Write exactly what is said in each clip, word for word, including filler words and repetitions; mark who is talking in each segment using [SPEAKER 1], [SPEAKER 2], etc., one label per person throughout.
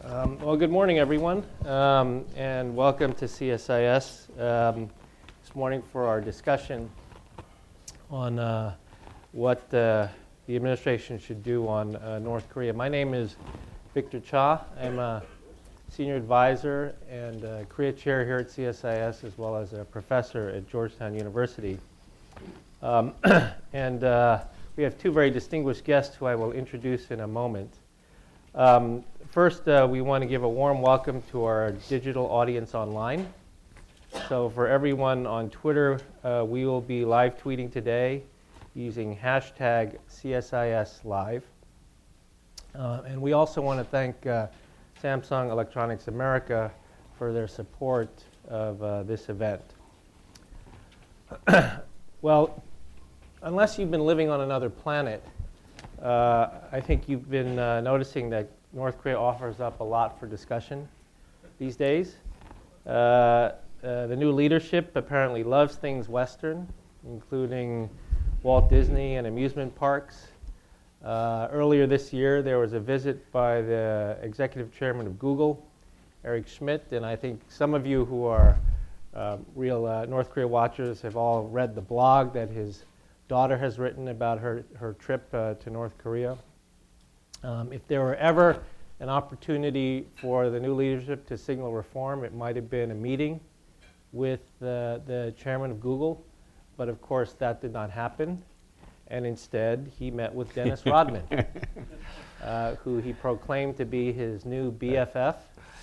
[SPEAKER 1] Um, well, good morning, everyone, um, and welcome to C S I S um, this morning for our discussion on uh, what uh, the administration should do on uh, North Korea. My name is Victor Cha. I'm a senior advisor and uh, Korea chair here at C S I S, as well as a professor at Georgetown University. Um, and uh, we have two very distinguished guests who I will introduce in a moment. Um, first, uh, we want to give a warm welcome to our digital audience online. So for everyone on Twitter, uh, we will be live tweeting today using hashtag C S I S Live. Uh, and we also want to thank uh, Samsung Electronics America for their support of uh, this event. Well, unless you've been living on another planet, Uh, I think you've been uh, noticing that North Korea offers up a lot for discussion these days. Uh, uh, the new leadership apparently loves things Western, including Walt Disney and amusement parks. Uh, earlier this year, there was a visit by the executive chairman of Google, Eric Schmidt, and I think some of you who are uh, real uh, North Korea watchers have all read the blog that his daughter has written about her, her trip uh, to North Korea. Um, if there were ever an opportunity for the new leadership to signal reform, it might have been a meeting with uh, the chairman of Google, but of course that did not happen, and instead he met with Dennis Rodman, uh, who he proclaimed to be his new B F F,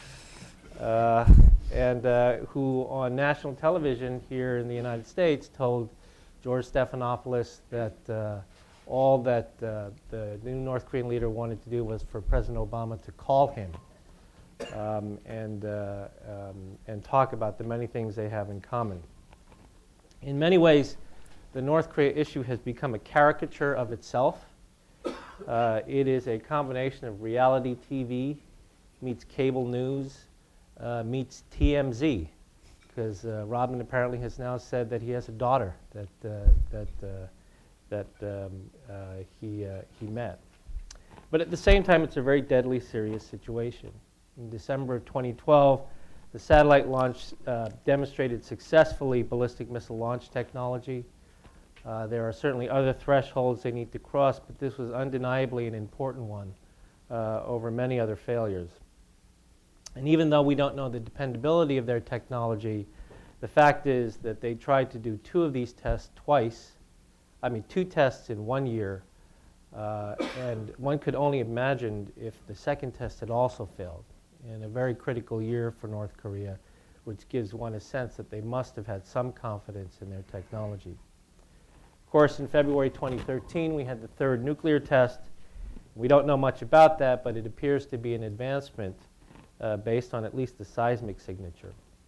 [SPEAKER 1] uh, and uh, who on national television here in the United States told George Stephanopoulos that uh, all that uh, the new North Korean leader wanted to do was for President Obama to call him um, and, uh, um, and talk about the many things they have in common. In many ways, the North Korea issue has become a caricature of itself. Uh, it is a combination of reality T V meets cable news uh, meets T M Z. Because uh, Rodman apparently has now said that he has a daughter that uh, that uh, that um, uh, he uh, he met. But at the same time, it's a very deadly, serious situation. In December of twenty twelve, the satellite launch uh, demonstrated successfully ballistic missile launch technology. Uh, there are certainly other thresholds they need to cross, but this was undeniably an important one uh, over many other failures. And even though we don't know the dependability of their technology, the fact is that they tried to do two of these tests twice, I mean two tests in one year, uh, and one could only imagine if the second test had also failed in a very critical year for North Korea, which gives one a sense that they must have had some confidence in their technology. Of course, in February twenty thirteen, we had the third nuclear test. We don't know much about that, but it appears to be an advancement Uh, based on at least the seismic signature.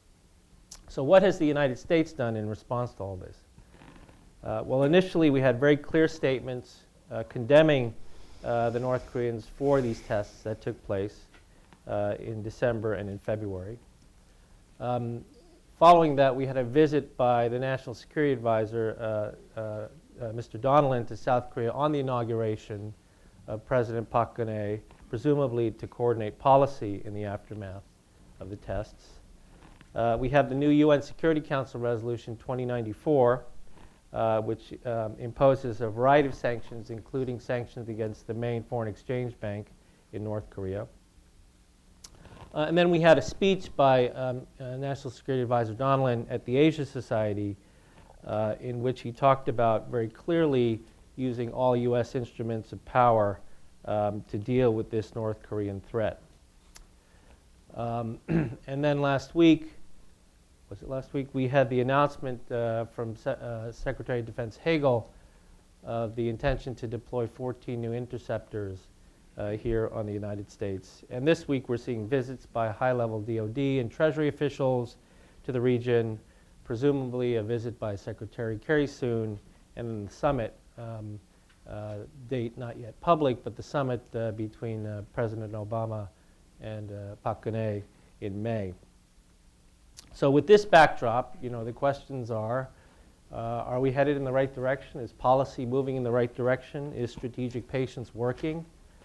[SPEAKER 1] So what has the United States done in response to all this? Uh, well, initially we had very clear statements uh, condemning uh, the North Koreans for these tests that took place uh, in December and in February. Um, following that, we had a visit by the National Security Advisor, uh, uh, uh, Mister Donilon, to South Korea on the inauguration of President Park Geun-hye, presumably to coordinate policy in the aftermath of the tests. Uh, we have the new U N Security Council Resolution twenty ninety-four, uh, which um, imposes a variety of sanctions, including sanctions against the main foreign exchange bank in North Korea. Uh, and then we had a speech by um, uh, National Security Advisor Donilon at the Asia Society, uh, in which he talked about very clearly using all U S instruments of power Um, to deal with this North Korean threat. Um, and then last week, was it last week, we had the announcement uh, from Se- uh, Secretary of Defense Hagel of the intention to deploy fourteen new interceptors uh, here on the United States. And this week we're seeing visits by high-level D O D and Treasury officials to the region, presumably a visit by Secretary Kerry soon, and then the summit, um, Uh, date not yet public, but the summit uh, between uh, President Obama and uh, Park Geun-hye in May. So with this backdrop, you know, the questions are, uh, are we headed in the right direction? Is policy moving in the right direction? Is strategic patience working?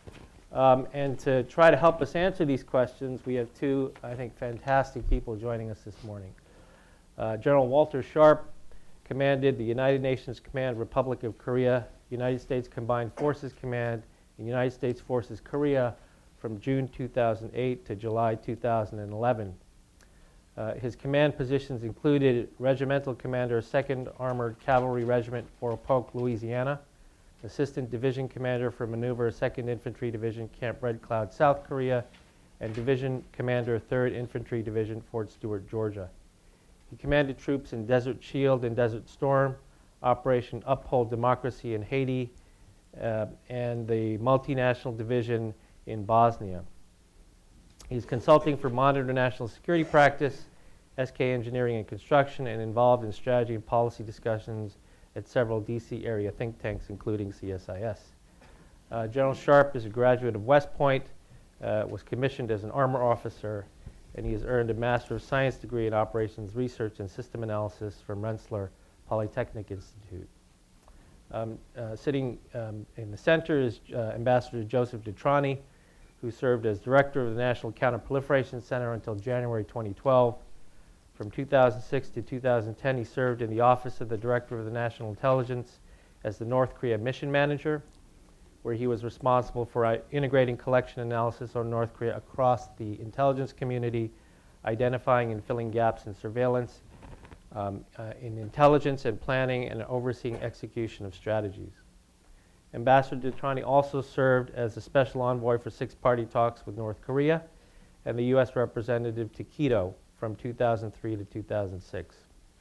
[SPEAKER 1] Um, and to try to help us answer these questions, we have two, I think, fantastic people joining us this morning. Uh, General Walter Sharp commanded the United Nations Command Republic of Korea, United States Combined Forces Command, and United States Forces Korea from June two thousand eight to July two thousand eleven. Uh, his command positions included Regimental Commander, second Armored Cavalry Regiment, Fort Polk, Louisiana, Assistant Division Commander for Maneuver, second Infantry Division, Camp Red Cloud, South Korea, and Division Commander, third Infantry Division, Fort Stewart, Georgia. He commanded troops in Desert Shield and Desert Storm, Operation Uphold Democracy in Haiti, uh, and the Multinational Division in Bosnia. He's consulting for Modern International Security Practice, S K Engineering and Construction, and involved in strategy and policy discussions at several D C area think tanks, including C S I S. Uh, General Sharp is a graduate of West Point, uh, was commissioned as an armor officer, and he has earned a Master of Science degree in Operations Research and System Analysis from Rensselaer Polytechnic Institute. Um, uh, sitting um, in the center is uh, Ambassador Joseph Detrani, who served as Director of the National Counterproliferation Center until January twenty twelve. From two thousand six to two thousand ten, he served in the Office of the Director of the National Intelligence as the North Korea Mission Manager, where he was responsible for uh, integrating collection analysis on North Korea across the intelligence community, identifying and filling gaps in surveillance, um, uh, in intelligence and planning, and overseeing execution of strategies. Ambassador Detrani also served as a special envoy for six-party talks with North Korea and the U S representative to Quito from two thousand three to two thousand six.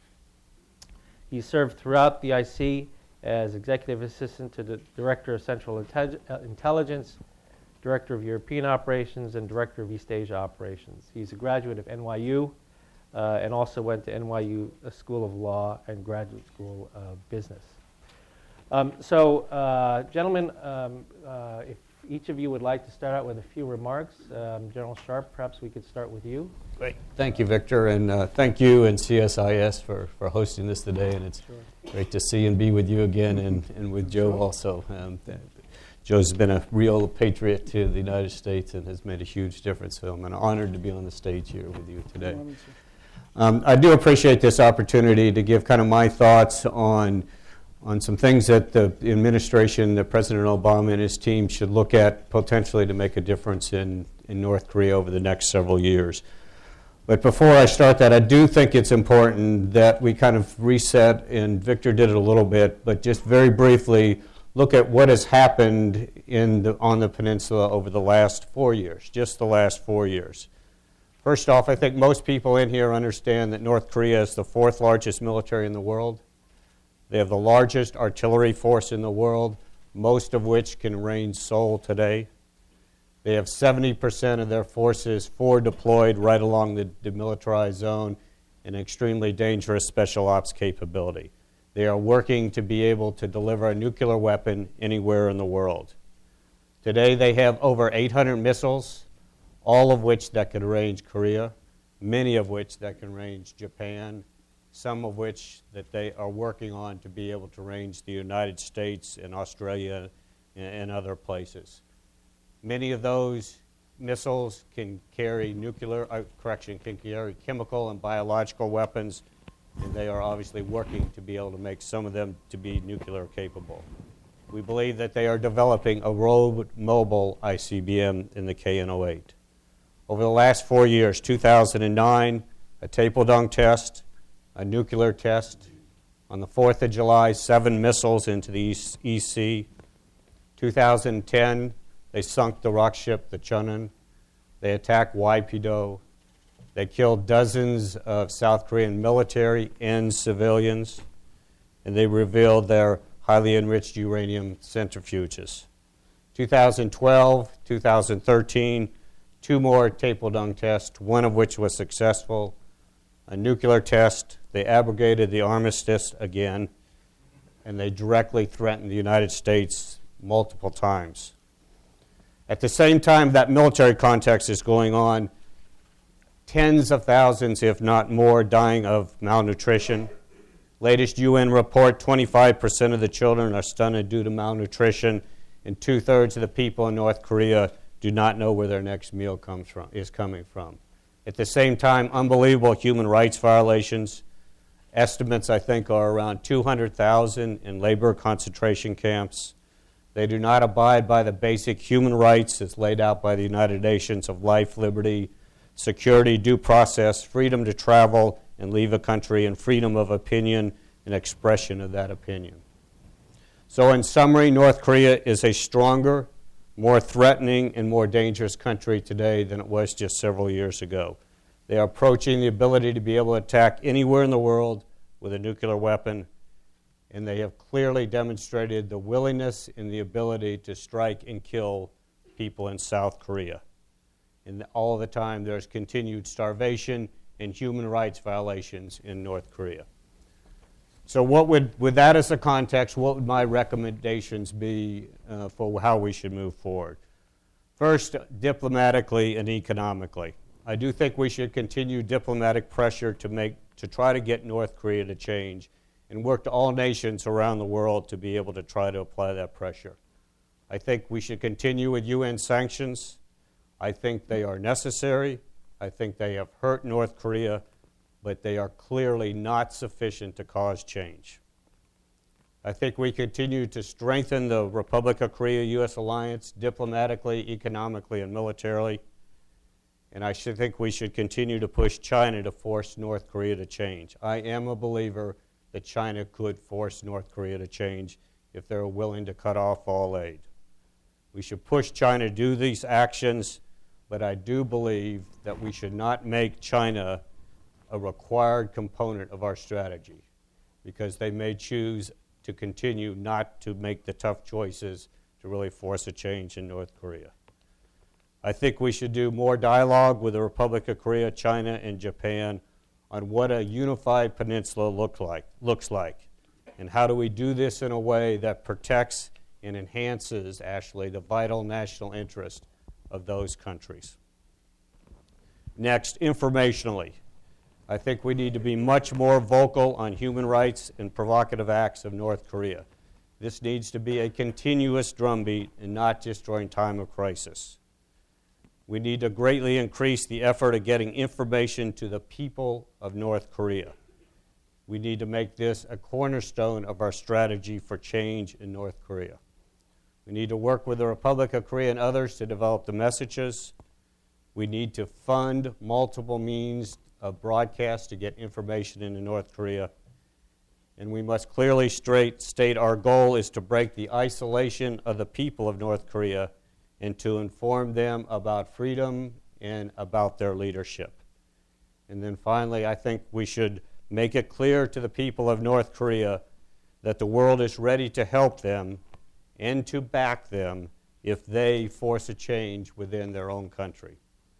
[SPEAKER 1] He served throughout the I C as Executive Assistant to the Director of Central Inte- uh, Intelligence, Director of European Operations, and Director of East Asia Operations. He's a graduate of N Y U uh, and also went to N Y U School of Law and Graduate School of Business. Um, so, uh, gentlemen, um, uh, if each of you would like to start out with a few remarks. Um, General Sharp, perhaps we could start with you.
[SPEAKER 2] Great. Thank you, Victor, and uh, thank you and C S I S for, for hosting this today, and it's sure. great to see and be with you again, and, and with Joe sure. also. Um, th- Joe's been a real patriot to the United States and has made a huge difference, so I'm honored to be on the stage here with you today. Um, I do appreciate this opportunity to give kind of my thoughts on on some things that the administration, that President Obama and his team should look at potentially to make a difference in, in North Korea over the next several years. But before I start that, I do think it's important that we kind of reset, and Victor did it a little bit, but just very briefly look at what has happened in the, on the peninsula over the last four years, just the last four years. First off, I think most people in here understand that North Korea is the fourth largest military in the world. They have the largest artillery force in the world, most of which can range Seoul today. They have seventy percent of their forces forward deployed right along the demilitarized zone, an extremely dangerous special ops capability. They are working to be able to deliver a nuclear weapon anywhere in the world. Today they have over eight hundred missiles, all of which that can range Korea, many of which that can range Japan, some of which that they are working on to be able to range the United States and Australia and, and other places. Many of those missiles can carry nuclear, uh, correction, can carry chemical and biological weapons, and they are obviously working to be able to make some of them to be nuclear capable. We believe that they are developing a road mobile I C B M in the K N zero eight. Over the last four years, two thousand nine, a Taepodong test, a nuclear test. On the fourth of July, seven missiles into the E C. two thousand ten, they sunk the rock ship, the Cheonan. They attacked Waipido. They killed dozens of South Korean military and civilians. And they revealed their highly enriched uranium centrifuges. two thousand twelve, two thousand thirteen, two more Taepodong tests, one of which was successful. A nuclear test. They abrogated the armistice again, and they directly threatened the United States multiple times. At the same time that military context is going on, tens of thousands, if not more, dying of malnutrition. Latest U N report, twenty-five percent of the children are stunted due to malnutrition, and two-thirds of the people in North Korea do not know where their next meal comes from, is coming from. At the same time, unbelievable human rights violations. Estimates, I think, are around two hundred thousand in labor concentration camps. They do not abide by the basic human rights as laid out by the United Nations of life, liberty, security, due process, freedom to travel and leave a country, and freedom of opinion and expression of that opinion. So in summary, North Korea is a stronger, more threatening, and more dangerous country today than it was just several years ago. They are approaching the ability to be able to attack anywhere in the world with a nuclear weapon, and they have clearly demonstrated the willingness and the ability to strike and kill people in South Korea. And all the time there's continued starvation and human rights violations in North Korea. So what would, with that as a context, what would my recommendations be uh, for how we should move forward? First, diplomatically and economically. I do think we should continue diplomatic pressure to make to try to get North Korea to change and work to all nations around the world to be able to try to apply that pressure. I think we should continue with U N sanctions. I think they are necessary. I think they have hurt North Korea, but they are clearly not sufficient to cause change. I think we continue to strengthen the Republic of Korea U S alliance diplomatically, economically, and militarily. And I should think we should continue to push China to force North Korea to change. I am a believer that China could force North Korea to change if they're willing to cut off all aid. We should push China to do these actions, but I do believe that we should not make China a required component of our strategy, because they may choose to continue not to make the tough choices to really force a change in North Korea. I think we should do more dialogue with the Republic of Korea, China, and Japan on what a unified peninsula look like, looks like, and how do we do this in a way that protects and enhances, actually, the vital national interest of those countries. Next, informationally. I think we need to be much more vocal on human rights and provocative acts of North Korea. This needs to be a continuous drumbeat and not just during time of crisis. We need to greatly increase the effort of getting information to the people of North Korea. We need to make this a cornerstone of our strategy for change in North Korea. We need to work with the Republic of Korea and others to develop the messages. We need to fund multiple means of broadcast to get information into North Korea. And we must clearly straight state our goal is to break the isolation of the people of North Korea and to inform them about freedom and about their leadership. And then finally, I think we should make it clear to the people of North Korea that the world is ready to help them and to back them if they force a change within their own country.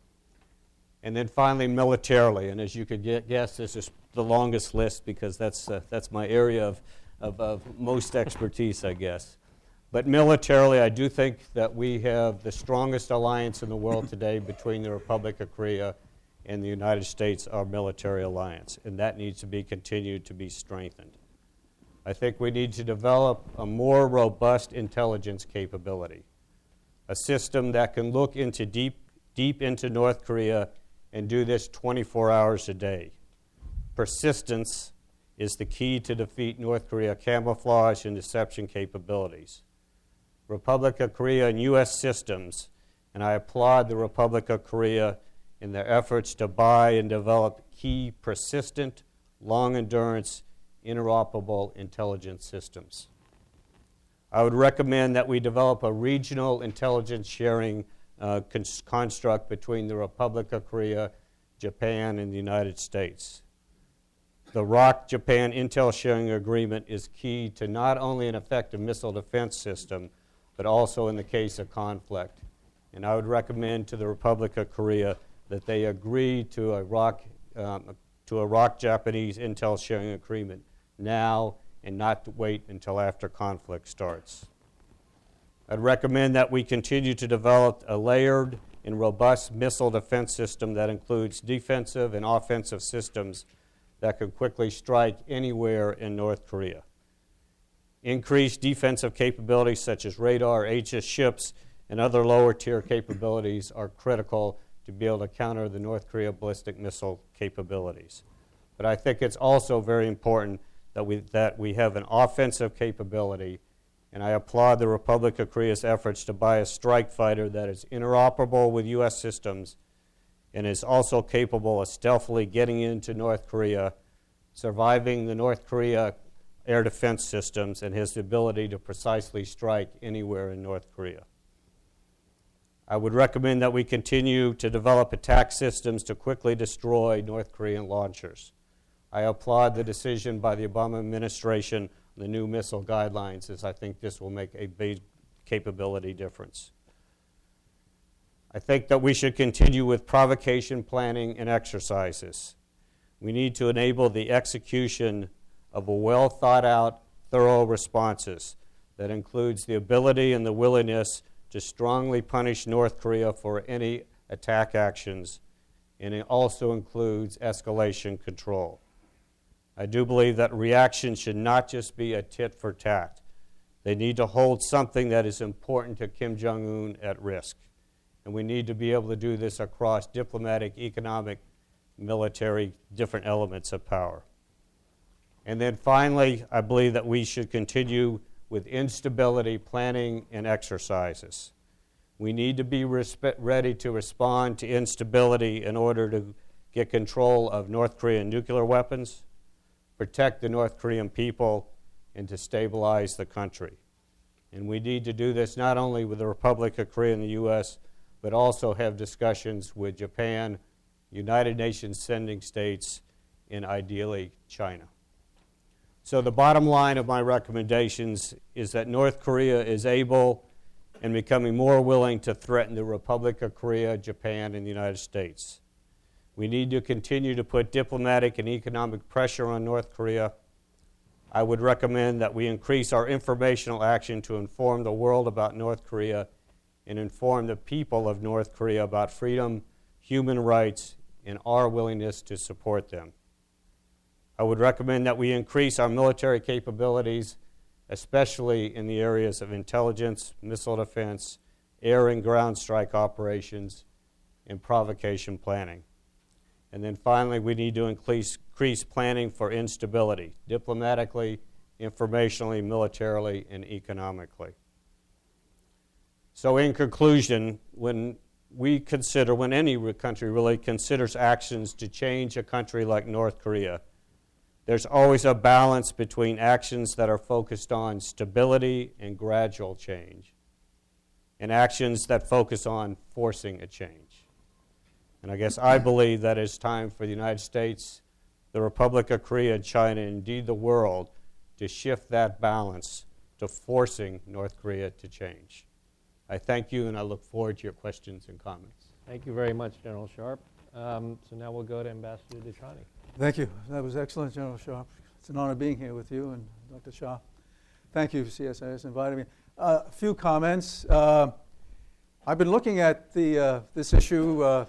[SPEAKER 2] And then finally, militarily, and as you could get, guess, this is the longest list because that's, uh, that's my area of, of, of most expertise, I guess. But militarily, I do think that we have the strongest alliance in the world today between the Republic of Korea and the United States, our military alliance, and that needs to be continued to be strengthened. I think we need to develop a more robust intelligence capability, a system that can look into deep, deep into North Korea and do this twenty-four hours a day. Persistence is the key to defeat North Korea camouflage and deception capabilities. Republic of Korea and U S systems, and I applaud the Republic of Korea in their efforts to buy and develop key, persistent, long-endurance, interoperable intelligence systems. I would recommend that we develop a regional intelligence sharing uh, con- construct between the Republic of Korea, Japan, and the United States. The R O C Japan Intel Sharing Agreement is key to not only an effective missile defense system, but also in the case of conflict. And I would recommend to the Republic of Korea that they agree to a R O C, um, to a R O C Japanese Intel Sharing Agreement now and not to wait until after conflict starts. I'd recommend that we continue to develop a layered and robust missile defense system that includes defensive and offensive systems that can quickly strike anywhere in North Korea. Increased defensive capabilities such as radar, Aegis ships, and other lower-tier capabilities are critical to be able to counter the North Korea ballistic missile capabilities. But I think it's also very important that we, that we have an offensive capability, and I applaud the Republic of Korea's efforts to buy a strike fighter that is interoperable with U S systems and is also capable of stealthily getting into North Korea, surviving the North Korea air defense systems, and has the ability to precisely strike anywhere in North Korea. I would recommend that we continue to develop attack systems to quickly destroy North Korean launchers. I applaud the decision by the Obama administration on the new missile guidelines, as I think this will make a big capability difference. I think that we should continue with provocation planning and exercises. We need to enable the execution of a well-thought-out, thorough responses that includes the ability and the willingness to strongly punish North Korea for any attack actions, and it also includes escalation control. I do believe that reactions should not just be a tit for tat. They need to hold something that is important to Kim Jong-un at risk. And we need to be able to do this across diplomatic, economic, military, different elements of power. And then finally, I believe that we should continue with instability planning and exercises. We need to be respe- ready to respond to instability in order to get control of North Korean nuclear weapons, protect the North Korean people, and to stabilize the country. And we need to do this not only with the Republic of Korea and the U S, but also have discussions with Japan, United Nations sending states, and ideally China. So the bottom line of my recommendations is that North Korea is able and becoming more willing to threaten the Republic of Korea, Japan, and the United States. We need to continue to put diplomatic and economic pressure on North Korea. I would recommend that we increase our informational action to inform the world about North Korea and inform the people of North Korea about freedom, human rights, and our willingness to support them. I would recommend that we increase our military capabilities, especially in the areas of intelligence, missile defense, air and ground strike operations, and provocation planning. And then finally, we need to increase, increase planning for instability, diplomatically, informationally, militarily, and economically. So in conclusion, when we consider, when any country really considers actions to change a country like North Korea, there's always a balance between actions that are focused on stability and gradual change, and actions that focus on forcing a change. And I guess I believe that it's time for the United States, the Republic of Korea, China, and indeed the world to shift that balance to forcing North Korea to change. I thank you, and I look forward to your questions and comments.
[SPEAKER 1] Thank you very much, General Sharp. Um, so now we'll go to Ambassador Dechani.
[SPEAKER 3] Thank you. That was excellent, General Sharp. It's an honor being here with you and Doctor Shah. Thank you, C S I S, for inviting me. Uh, a few comments. Uh, I've been looking at the uh, this issue, uh,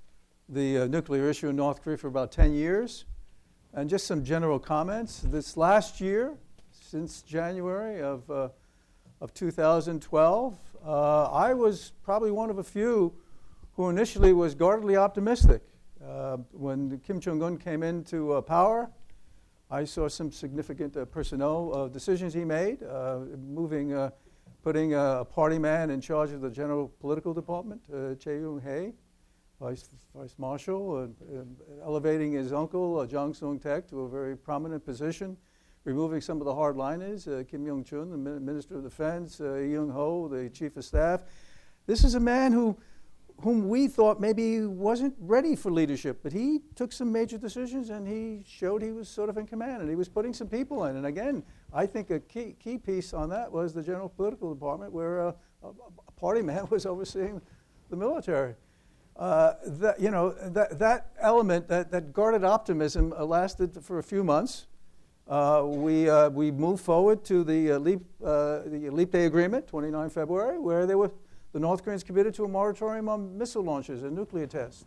[SPEAKER 3] the uh, nuclear issue in North Korea, for about ten years. And just some general comments. This last year, since January of, uh, of two thousand twelve, uh, I was probably one of a few who initially was guardedly optimistic. Uh, when Kim Jong-un came into uh, power, I saw some significant uh, personnel uh, decisions he made, uh, moving, uh, putting uh, a party man in charge of the General Political Department, uh, Choi Yoon-hae, Vice, Vice Marshal, uh, uh, elevating his uncle, uh, Jang Sung-taek, to a very prominent position, removing some of the hardliners, uh, Kim Yong-chun, the Min- Minister of Defense, uh, Lee Young-ho, the Chief of Staff. This is a man who whom we thought maybe wasn't ready for leadership, but he took some major decisions and he showed he was sort of in command, and he was putting some people in. And again, I think a key key piece on that was the General Political Department, where uh, a, a party man was overseeing the military. Uh, that, you know, that, that element, that, that guarded optimism uh, lasted for a few months. Uh, we, uh, we moved forward to the, uh, Leap, uh, the Leap Day Agreement, the twenty-ninth of February, where they were the North Koreans committed to a moratorium on missile launches and nuclear tests,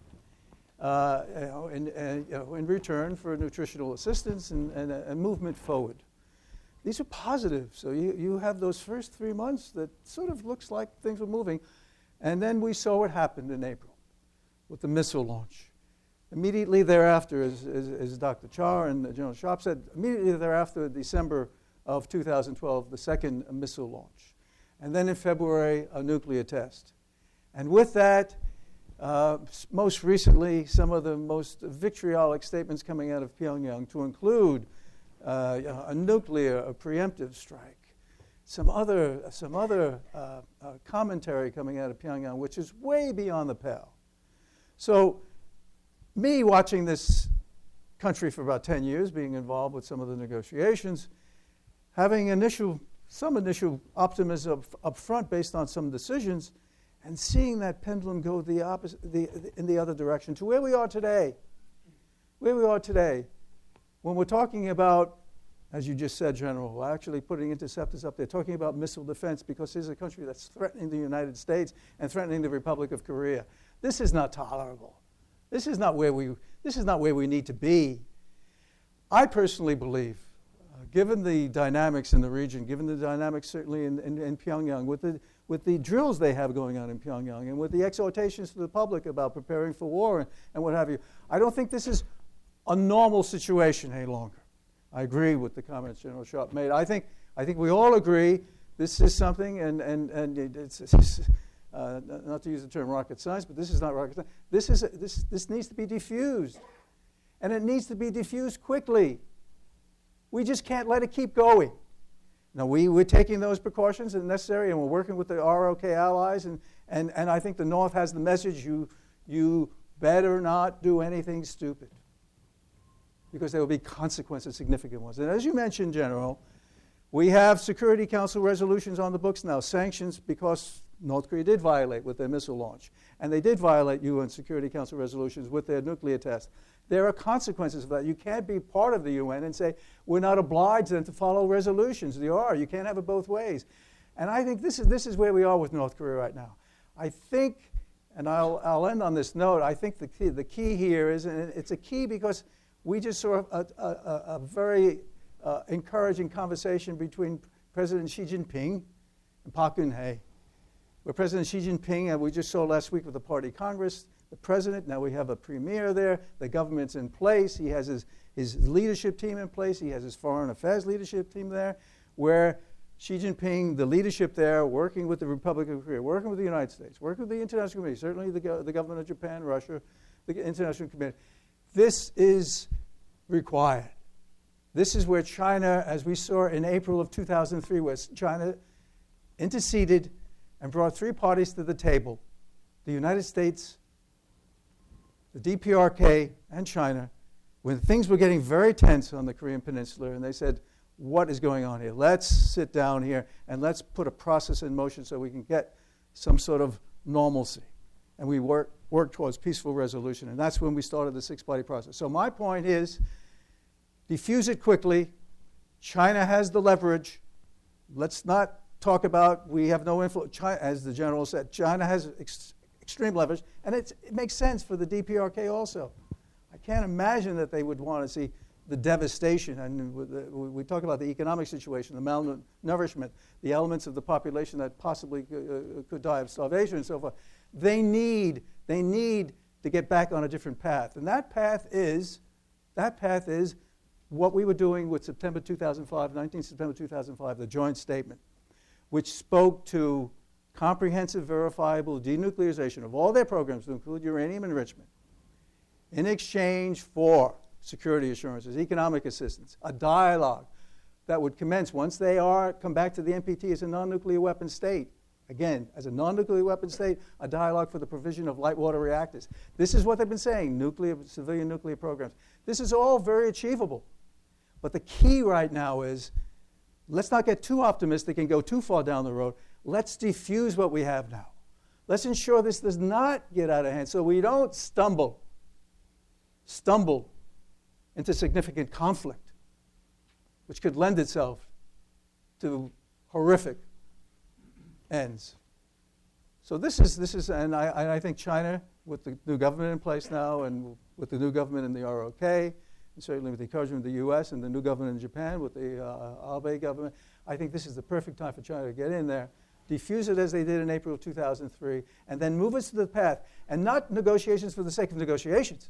[SPEAKER 3] uh, you know, in, uh, you know, in return for nutritional assistance and, and, uh, and movement forward. These are positive. So you, you have those first three months that sort of looks like things were moving. And then we saw what happened in April with the missile launch. Immediately thereafter, as, as, as Doctor Cha and General Sharp said, immediately thereafter, December of two thousand twelve, the second missile launch. And then in February, a nuclear test. And with that, uh, most recently, some of the most vitriolic statements coming out of Pyongyang, to include uh, a nuclear, a preemptive strike, some other, some other uh, uh, commentary coming out of Pyongyang, which is way beyond the pale. So, me watching this country for about ten years, being involved with some of the negotiations, having initial, some initial optimism up, up front based on some decisions, and seeing that pendulum go the opposite, the, the, in the other direction to where we are today. Where we are today, when we're talking about, as you just said, General, we're actually putting interceptors up there, talking about missile defense, because here's a country that's threatening the United States and threatening the Republic of Korea. This is not tolerable. This is not where we, this is not where we need to be. I personally believe, uh, given the dynamics in the region, given the dynamics certainly in, in, in Pyongyang, with the, with the drills they have going on in Pyongyang, and with the exhortations to the public about preparing for war and, and what have you, I don't think this is a normal situation any longer. I agree with the comments General Sharp made. I think, I think we all agree this is something, and, and, and it's, it's Uh, not to use the term rocket science, but this is not rocket science. This, is a, this, this needs to be diffused. And it needs to be diffused quickly. We just can't let it keep going. Now, we, we're taking those precautions as necessary, and we're working with the R O K allies, and, and, and I think the North has the message, you, you better not do anything stupid, because there will be consequences, significant ones. And as you mentioned, General, we have Security Council resolutions on the books now, sanctions because North Korea did violate with their missile launch. And they did violate U N Security Council resolutions with their nuclear test. There are consequences of that. You can't be part of the U N and say, we're not obliged then to follow resolutions. You are. You can't have it both ways. And I think this is, this is where we are with North Korea right now. I think, and I'll, I'll end on this note, I think the key, the key here is, and it's a key because we just saw a, a, a, a very uh, encouraging conversation between President Xi Jinping and Park Geun-hye, where President Xi Jinping, and we just saw last week with the Party Congress, the president, now we have a premier there, the government's in place, he has his, his leadership team in place, he has his foreign affairs leadership team there, where Xi Jinping, the leadership there, working with the Republic of Korea, working with the United States, working with the international community, certainly the, go- the government of Japan, Russia, the international community. This is required. This is where China, as we saw in April of two thousand three, where China interceded and brought three parties to the table, the United States, the D P R K, and China, when things were getting very tense on the Korean Peninsula, and they said, what is going on here? Let's sit down here and let's put a process in motion so we can get some sort of normalcy. And we work, work towards peaceful resolution, and that's when we started the six-party process. So my point is, diffuse it quickly. China has the leverage. Let's not talk about we have no influence. China, as the general said, China has ex- extreme leverage, and it's, it makes sense for the D P R K also. I can't imagine that they would want to see the devastation, and we talk about the economic situation, the malnourishment, the elements of the population that possibly uh, could die of starvation and so forth. They need, they need to get back on a different path, and that path is, that path is what we were doing with September two thousand five, nineteenth September two thousand five, the joint statement, which spoke to comprehensive, verifiable denuclearization of all their programs to include uranium enrichment in exchange for security assurances, economic assistance, a dialogue that would commence once they are come back to the N P T as a non-nuclear weapon state. Again, as a non-nuclear weapon state, a dialogue for the provision of light water reactors. This is what they've been saying, nuclear, civilian nuclear programs. This is all very achievable. But the key right now is, let's not get too optimistic and go too far down the road. Let's diffuse what we have now. Let's ensure this does not get out of hand so we don't stumble, stumble into significant conflict, which could lend itself to horrific ends. So this is, this is, and I, I think China, with the new government in place now, and with the new government in the R O K, and certainly with the encouragement of the U S and the new government in Japan, with the uh, Abe government, I think this is the perfect time for China to get in there, defuse it as they did in April of two thousand three, and then move us to the path, and not negotiations for the sake of negotiations.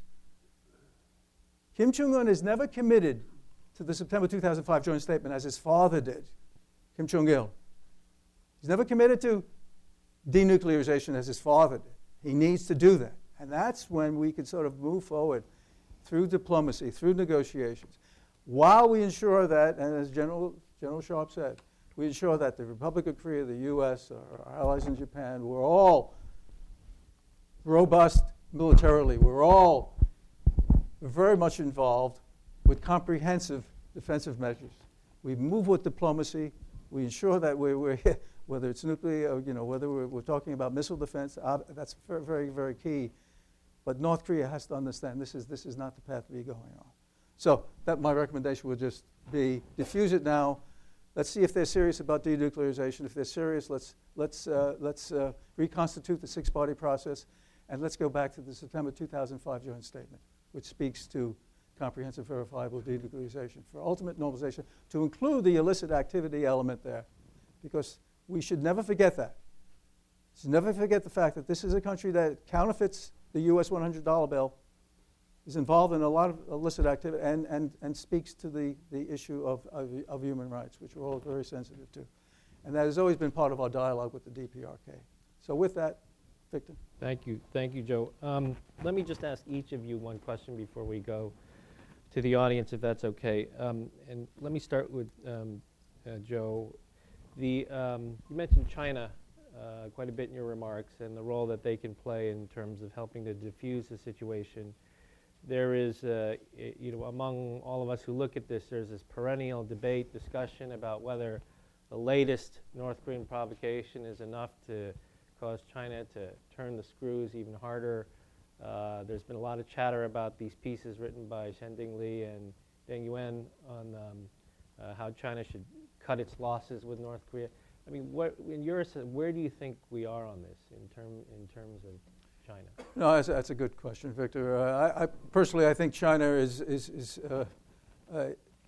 [SPEAKER 3] Kim Jong-un is never committed to the September two thousand five joint statement as his father did, Kim Jong-il. He's never committed to denuclearization as his father did. He needs to do that. And that's when we can sort of move forward through diplomacy, through negotiations, while we ensure that, and as General, General Sharp said, we ensure that the Republic of Korea, the U S, our allies in Japan, we're all robust militarily. We're all very much involved with comprehensive defensive measures. We move with diplomacy. We ensure that we're, we're whether it's nuclear, you know, whether we're, we're talking about missile defense, uh, that's very, very, very key. But North Korea has to understand this is this is not the path to be going on. So that my recommendation would just be diffuse it now. Let's see if they're serious about denuclearization. If they're serious, let's let's uh, let's uh, reconstitute the six-party process, and let's go back to the September two thousand five joint statement, which speaks to comprehensive, verifiable denuclearization for ultimate normalization, to include the illicit activity element there, because we should never forget that. We should never forget the fact that this is a country that counterfeits the U S one hundred dollar bill, is involved in a lot of illicit activity, and, and, and speaks to the, the issue of, of, of human rights, which we're all very sensitive to. And that has always been part of our dialogue with the D P R K. So with that, Victor.
[SPEAKER 1] Thank you. Thank you, Joe. Um, let me just ask each of you one question before we go to the audience, if that's okay. Um, and let me start with um, uh, Joe. The, um, you mentioned China uh, quite a bit in your remarks and the role that they can play in terms of helping to diffuse the situation. There is, uh, I, you know, among all of us who look at this, there's this perennial debate, discussion about whether the latest North Korean provocation is enough to cause China to turn the screws even harder. Uh, there's been a lot of chatter about these pieces written by Shending Li and Deng Yuan on um, uh, how China should cut its losses with North Korea. I mean, what, in your sense, where do you think we are on this in term in terms of China?
[SPEAKER 3] No, that's, that's a good question, Victor. Uh, I, I personally, I think China is is, is uh, uh,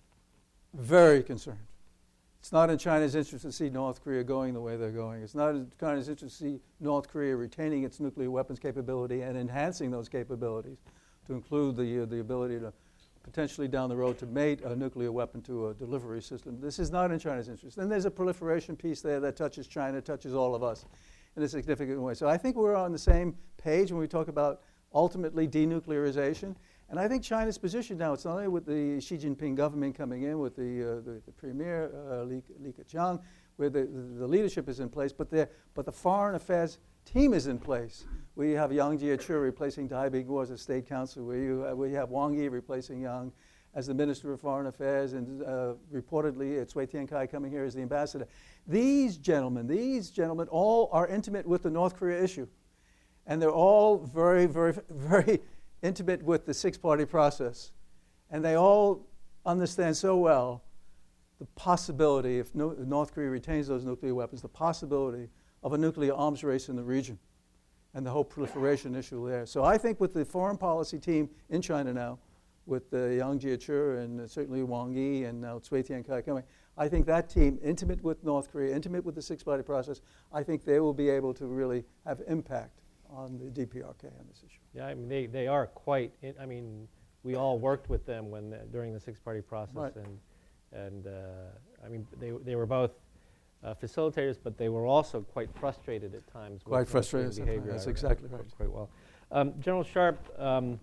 [SPEAKER 3] very concerned. It's not in China's interest to see North Korea going the way they're going. It's not in China's interest to see North Korea retaining its nuclear weapons capability and enhancing those capabilities to include the, uh, the ability to potentially down the road to mate a nuclear weapon to a delivery system. This is not in China's interest. Then there's a proliferation piece there that touches China, touches all of us in a significant way. So I think we're on the same page when we talk about ultimately denuclearization. And I think China's position now, it's not only with the Xi Jinping government coming in, with the, uh, the, the premier, uh, Li, Li Keqiang, where the, the, the leadership is in place, but, but the foreign affairs team is in place. We have Yang Jiechi replacing Dai Bingguo as a state council, where you, uh, we have Wang Yi replacing Yang as the Minister of Foreign Affairs, and uh, reportedly uh, Cui Tiankai coming here as the ambassador. These gentlemen, these gentlemen all are intimate with the North Korea issue. And they're all very, very, very intimate with the six-party process. And they all understand so well the possibility, if no, North Korea retains those nuclear weapons, the possibility of a nuclear arms race in the region and the whole proliferation issue there. So I think with the foreign policy team in China now, with uh, Yang Jiechi and uh, certainly Wang Yi and now Cui Tiankai coming, I think that team, intimate with North Korea, intimate with the six-party process, I think they will be able to really have impact on the D P R K on this issue.
[SPEAKER 1] Yeah, I mean, they, they are quite, in, I mean, we all worked with them when the, during the six-party process,
[SPEAKER 3] Right.
[SPEAKER 1] and, and uh, I mean, they, they were both uh, facilitators, but they were also quite frustrated at times.
[SPEAKER 3] Quite
[SPEAKER 1] with North Korean
[SPEAKER 3] frustrated,
[SPEAKER 1] behavior.
[SPEAKER 3] that's
[SPEAKER 1] I- I
[SPEAKER 3] exactly
[SPEAKER 1] recall
[SPEAKER 3] right.
[SPEAKER 1] Quite well. Um, General Sharp, um,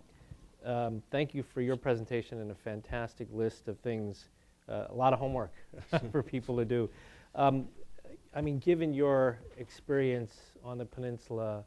[SPEAKER 1] um, thank you for your presentation and a fantastic list of things, uh, a lot of homework for people to do. Um, I mean, given your experience on the peninsula,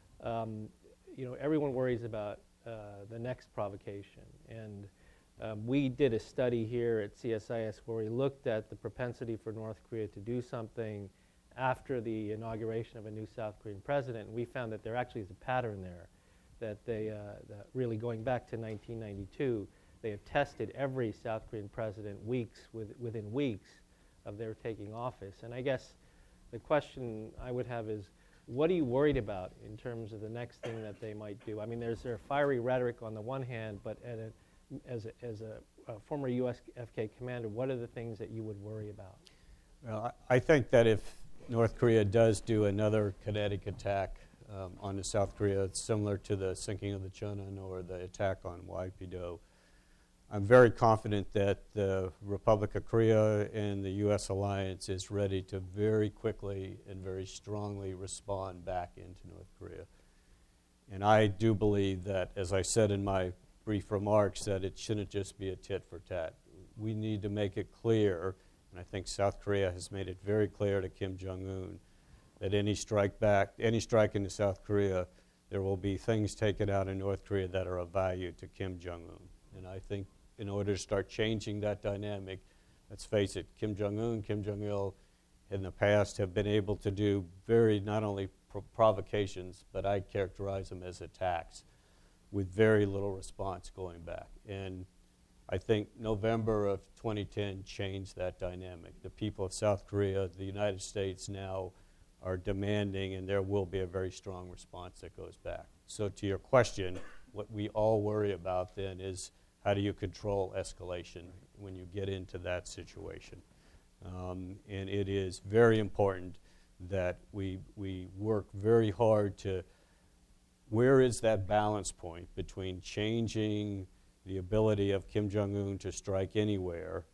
[SPEAKER 1] um, you know, everyone worries about uh, the next provocation. And um, we did a study here at C S I S where we looked at the propensity for North Korea to do something after the inauguration of a new South Korean president. And we found that there actually is a pattern there, that they, uh, that really going back to nineteen ninety-two, they have tested every South Korean president weeks with, within weeks of their taking office. And I guess the question I would have is, what are you worried about in terms of the next thing that they might do? I mean, there's their fiery rhetoric on the one hand, but at a, as, a, as a, a former U S F K commander, what are the things that you would worry about?
[SPEAKER 2] Well, I I think that if North Korea does do another kinetic attack um, on the South Korea, similar to the sinking of the Cheonan or the attack on Waipito, I'm very confident that the Republic of Korea and the U S alliance is ready to very quickly and very strongly respond back into North Korea. And I do believe that, as I said in my brief remarks, that it shouldn't just be a tit for tat. We need to make it clear, and I think South Korea has made it very clear to Kim Jong-un, that any strike back, any strike into South Korea, there will be things taken out in North Korea that are of value to Kim Jong-un. And I think in order to start changing that dynamic, let's face it, Kim Jong-un, Kim Jong-il in the past have been able to do very, not only pro- provocations, but I characterize them as attacks with very little response going back. And I think November of twenty ten changed that dynamic. The people of South Korea, the United States now are demanding, and there will be a very strong response that goes back. So to your question, what we all worry about then is how do you control escalation when you get into that situation? Um, and it is very important that we we work very hard to, where is that balance point between changing the ability of Kim Jong-un to strike anywhere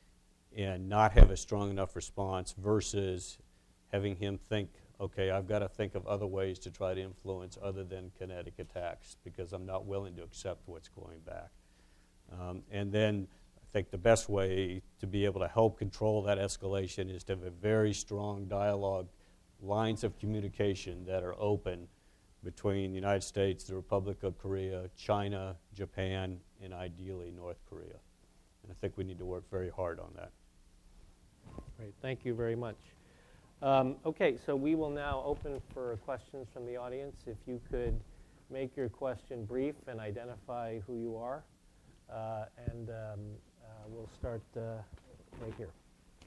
[SPEAKER 2] and not have a strong enough response versus having him think, okay, I've got to think of other ways to try to influence other than kinetic attacks because I'm not willing to accept what's going back. Um, and then I think the best way to be able to help control that escalation is to have a very strong dialogue, lines of communication that are open between the United States, the Republic of Korea, China, Japan, and ideally North Korea. And I think we need to work very hard on that.
[SPEAKER 1] Great, thank you very much. Um, okay, so we will now open for questions from the audience. If you could make your question brief and identify who you are. Uh, and um, uh, we'll start uh, right here.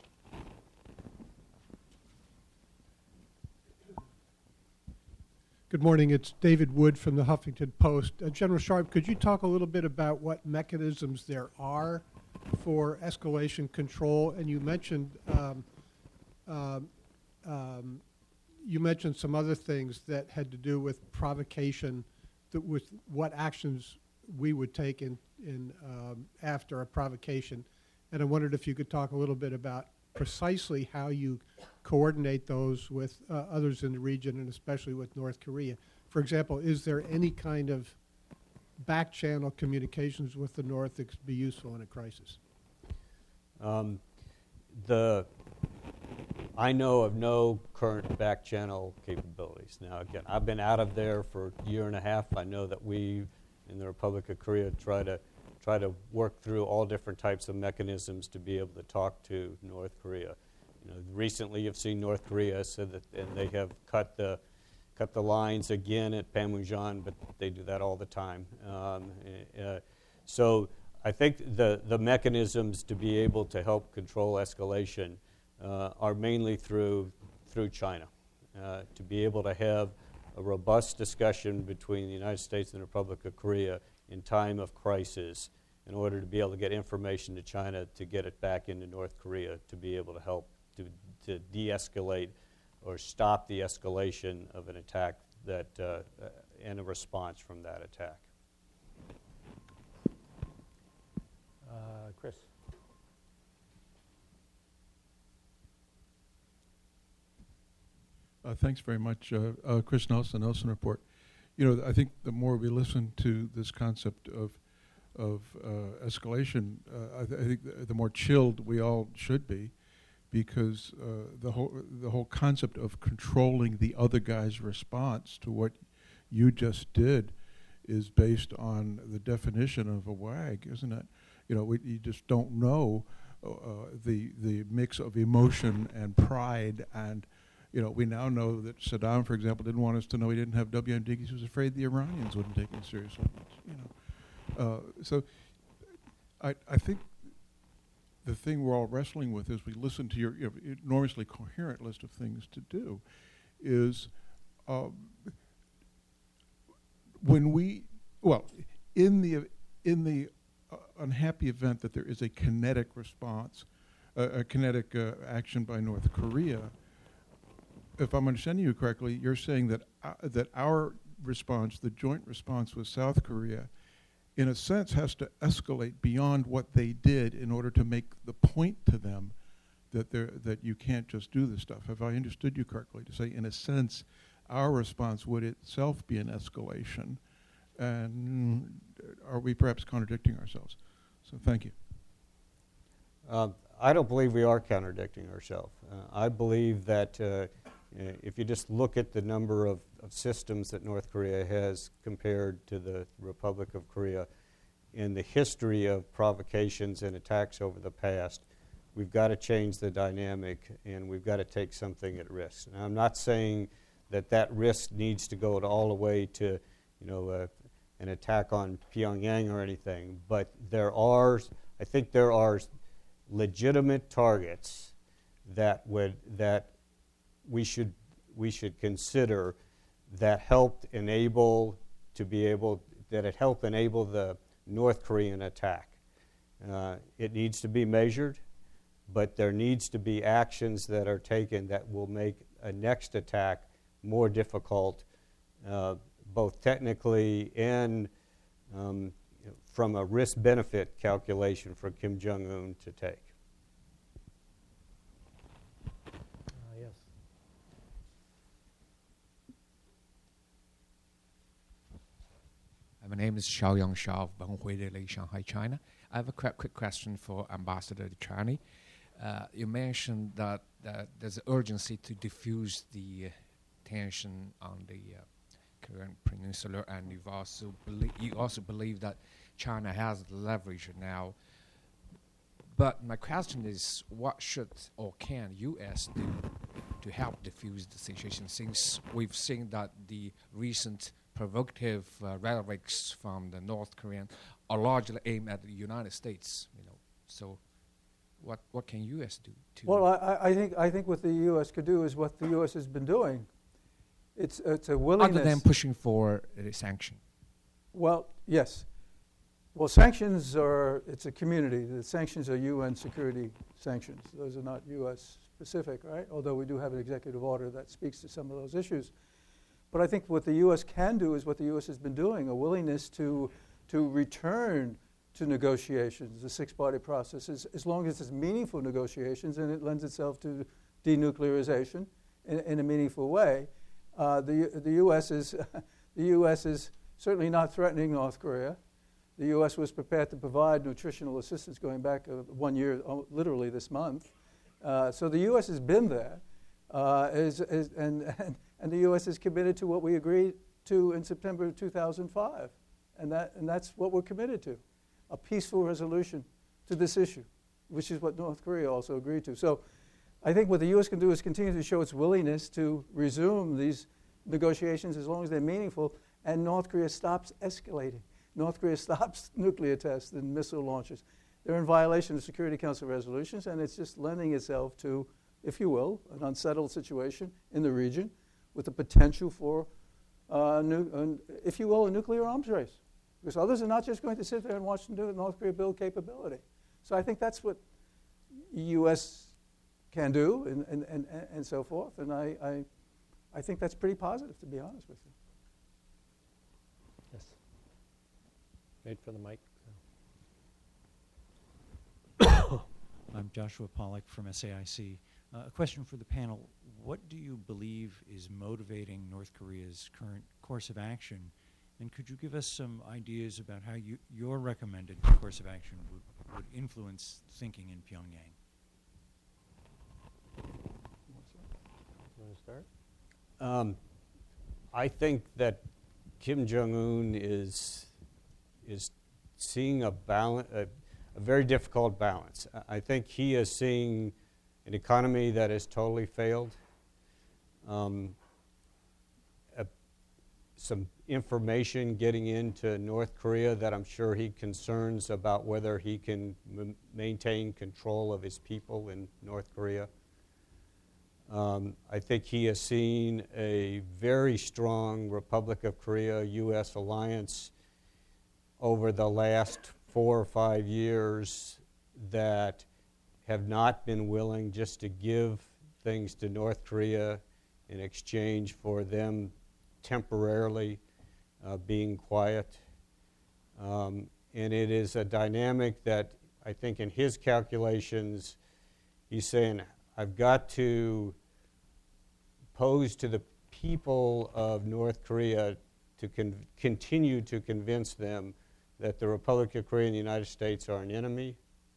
[SPEAKER 4] Good morning. It's David Wood from the Huffington Post. Uh, General Sharp, could you talk a little bit about what mechanisms there are for escalation control? And you mentioned um, um, um, you mentioned some other things that had to do with provocation, that with what actions we would take in, in um, after a provocation. And I wondered if you could talk a little bit about precisely how you coordinate those with uh, others in the region and especially with North Korea. For example, is there any kind of back channel communications with the North that could be useful in a crisis?
[SPEAKER 2] Um, the I know of no current back channel capabilities. Now, again, I've been out of there for a year and a half. I know that we in the Republic of Korea try to try to work through all different types of mechanisms to be able to talk to North Korea. You know, recently you've seen North Korea said that, and they have cut the cut the lines again at Panmunjom, but they do that all the time. Um, uh, so I think the the mechanisms to be able to help control escalation uh, are mainly through through China, uh, to be able to have a robust discussion between the United States and the Republic of Korea in time of crisis in order to be able to get information to China to get it back into North Korea to be able to help to, to de-escalate or stop the escalation of an attack that uh, and a response from that attack.
[SPEAKER 1] Uh, Chris.
[SPEAKER 5] Uh, thanks very much, uh, uh, Chris Nelson, Nelson Report. You know, I think the more we listen to this concept of of uh, escalation, uh, I, th- I think the, the more chilled we all should be, because uh, the whole the whole concept of controlling the other guy's response to what you just did is based on the definition of a wag, isn't it? You know, we, you just don't know uh, the the mix of emotion and pride and. You know, we now know that Saddam, for example, didn't want us to know he didn't have W M D because he was afraid the Iranians wouldn't take him seriously. You know, uh, so I, I think the thing we're all wrestling with as we listen to your you know, enormously coherent list of things to do is um, when we, well, in the in the uh, unhappy event that there is a kinetic response, uh, a kinetic uh, action by North Korea. if I'm understanding you correctly, you're saying that uh, that our response, the joint response with South Korea, in a sense has to escalate beyond what they did in order to make the point to them that they're, that you can't just do this stuff. Have I understood you correctly to say, in a sense, our response would itself be an escalation? And are we perhaps contradicting ourselves? So thank you.
[SPEAKER 2] Uh, I don't believe we are contradicting ourselves. Uh, I believe that uh, if you just look at the number of, of systems that North Korea has compared to the Republic of Korea, in the history of provocations and attacks over the past, we've got to change the dynamic and we've got to take something at risk. And I'm not saying that that risk needs to go to all the way to, you know, uh, an attack on Pyongyang or anything, but there are, I think there are legitimate targets that would that we should we should consider that helped enable to be able that it helped enable the North Korean attack. Uh, it needs to be measured, but there needs to be actions that are taken that will make a next attack more difficult, uh, both technically and um, from a risk-benefit calculation for Kim Jong-un to take.
[SPEAKER 1] Uh, yes.
[SPEAKER 6] My name is Xiaoyang Shao of Benhui Daily, Shanghai, China. I have a quick, quick question for Ambassador Charney. Uh, you mentioned that, that there's an urgency to diffuse the uh, tension on the uh, Korean Peninsula, and you've also belie- you also believe that China has leverage now. But my question is, what should or can U S do to help diffuse the situation, since we've seen that the recent provocative uh, rhetorics from the North Korean are largely aimed at the United States, you know. So what what can U S do to
[SPEAKER 3] Well, I, I think I think what the U S could do is what the U S has been doing. It's it's a willingness.
[SPEAKER 6] other than pushing for a sanction?
[SPEAKER 3] Well, yes. Well, sanctions are, it's a community. The sanctions are U N security sanctions. Those are not U S specific, right? Although we do have an executive order that speaks to some of those issues. But I think what the U S can do is what the U S has been doing, a willingness to to return to negotiations, the six-party process, as, as long as it's meaningful negotiations and it lends itself to denuclearization in, in a meaningful way. Uh, the the U S is the U S is certainly not threatening North Korea. The U S was prepared to provide nutritional assistance going back uh, one year, uh, literally this month. Uh, so the U S has been there, uh, is, is, and, and and the U S is committed to what we agreed to in September of two thousand five, and that and that's what we're committed to, a peaceful resolution to this issue, which is what North Korea also agreed to. So I think what the U S can do is continue to show its willingness to resume these negotiations as long as they're meaningful, and North Korea stops escalating. North Korea stops nuclear tests and missile launches. They're in violation of Security Council resolutions, and it's just lending itself to, if you will, an unsettled situation in the region with the potential for, uh, nu- uh, if you will, a nuclear arms race. Because others are not just going to sit there and watch North Korea build capability. So I think that's what U S can do, and, and, and, and so forth. And I, I, I think that's pretty positive, to be honest with you.
[SPEAKER 1] Yes. Wait for the mic.
[SPEAKER 7] I'm Joshua Pollack from S A I C. Uh, a question for the panel. What do you believe is motivating North Korea's current course of action? And could you give us some ideas about how you, your recommended course of action would, would influence thinking in Pyongyang?
[SPEAKER 1] You want to start?
[SPEAKER 2] Um, I think that Kim Jong-un is is seeing a balance, a, a very difficult balance. I think he is seeing an economy that has totally failed. Um, a, some information getting into North Korea that I'm sure he concerns about whether he can m- maintain control of his people in North Korea. Um, I think he has seen a very strong Republic of Korea U S alliance over the last four or five years that have not been willing just to give things to North Korea in exchange for them temporarily uh, being quiet. Um, and it is a dynamic that I think in his calculations, he's saying, I've got to pose to the people of North Korea to con- continue to convince them that the Republic of Korea and the United States are an enemy,